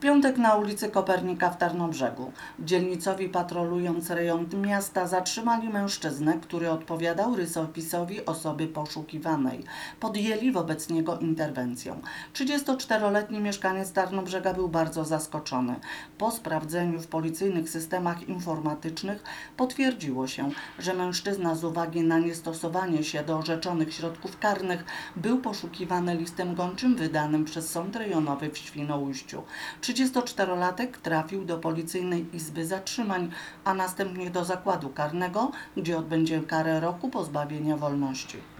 piątek na ulicy Kopernika w Tarnobrzegu dzielnicowi, patrolując rejon miasta, zatrzymali mężczyznę, który odpowiadał rysopisowi osoby poszukiwanej. Podjęli wobec niego interwencję. 34-letni mieszkaniec Tarnobrzega był bardzo zaskoczony. Po sprawdzeniu w policyjnych systemach informatycznych potwierdziło się, że mężczyzna z uwagi na niestosowanie się do orzeczonych środków karnych był poszukiwany listem gończym wydanym przez Sąd Rejonowy w Świnoujściu. 34-latek trafił do Policyjnej Izby Zatrzymań, a następnie do zakładu karnego, gdzie odbędzie karę roku pozbawienia wolności.